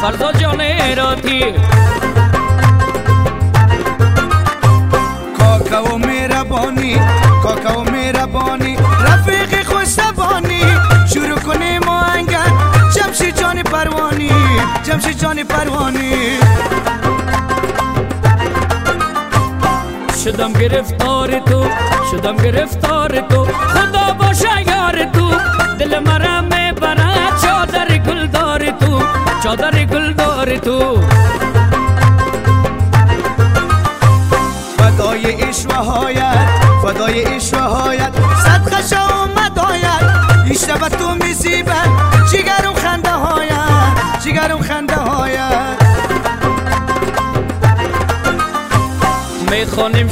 فرزا جان ایراتی کاکا و مهربانی رفیق خوشتبانی شروع کنیم آهنگر جمشید جان پروانی شدم گرفتار تو خدا باشه یار تو دل مرا میبره چادر گلدار تو فدای عشق و حایت صدقه شو مدایت ایشتبه تو میزیبه جگرم خنده هایت میخوانیم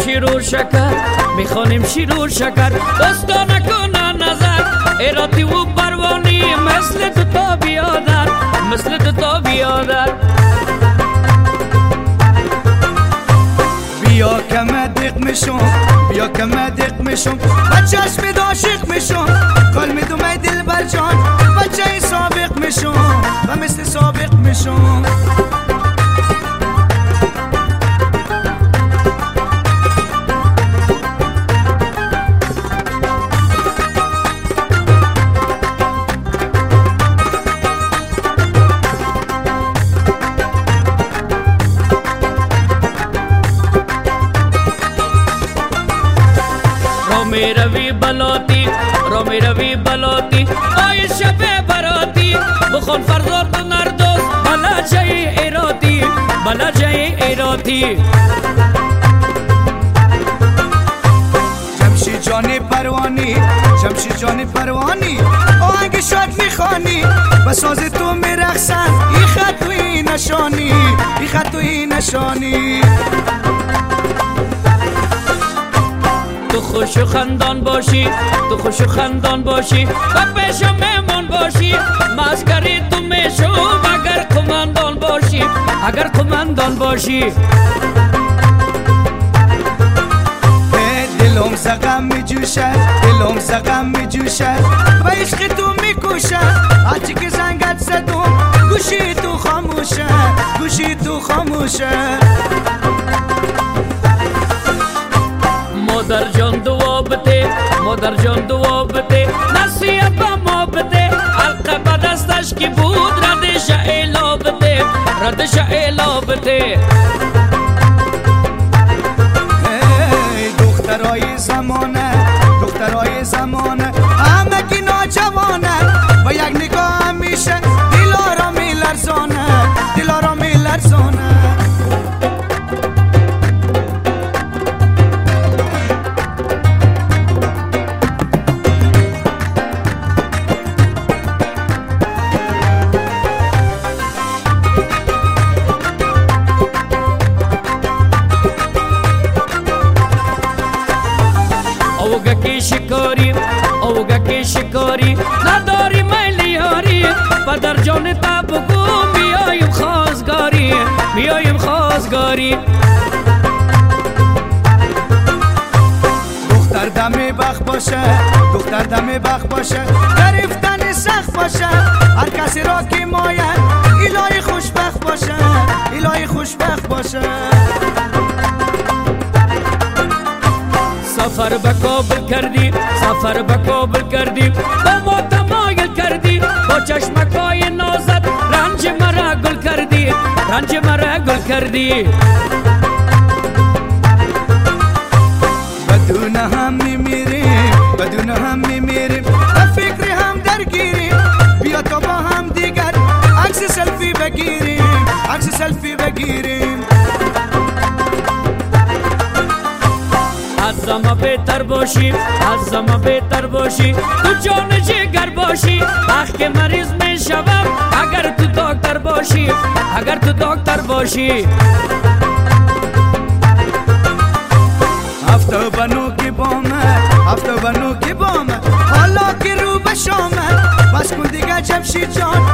شیر و شکر دستا نکنه نظر ایراتی و پروانی مثل دو تا بیادر بیا که مدق میشم بچهش می داشق میشم کل می دومه دل بر جان بچه سابق میشم و مثل سابق میشم رومی روی بلاتی آی شب براتی بخون فرزاد و نردوز بلا جای ایراتی جمشید جان پروانی آهنگ شاد میخوانی و ساز تو میرقصن ای خط و ای نشانی تو خوش و خندان باشی و پیشم مهمان باشی مسکری تو میشم اگر کماندان باشی دلم سقم میجوشه و عشق تو میکشه هرچی که زنگت زدم گوشی تو خاموشه مادر جان دعا بده نصیحت به ما بده حلقه به دستش کی بود ردش اعلا بده دخترای زمانه همه کی ناجوانه با یک نگاه همیشه دلارا میلرزانه اوگه کی شکاری نداری میلیاری پدر جان تا بگو میایم خواستگاری دختر دم بخت باشه گرفتن سخت باشه هر کسی را که ماید الهی خوشبخت باشه سفر به کابل کردی با ما تمایل کردی با چشمکای نازت رنج مرا گل کردی بدون هم میمیریم و فکر هم درگیریم بیا تا با هم دیگر عکس سلفی بگیریم از زما بهتر باشی تو جان جگر باشی اخ که مریض می شوم اگر تو دکتر باشی هفته بنو که بامه حالا که رو به شامه بس کن دیگه جمشید جان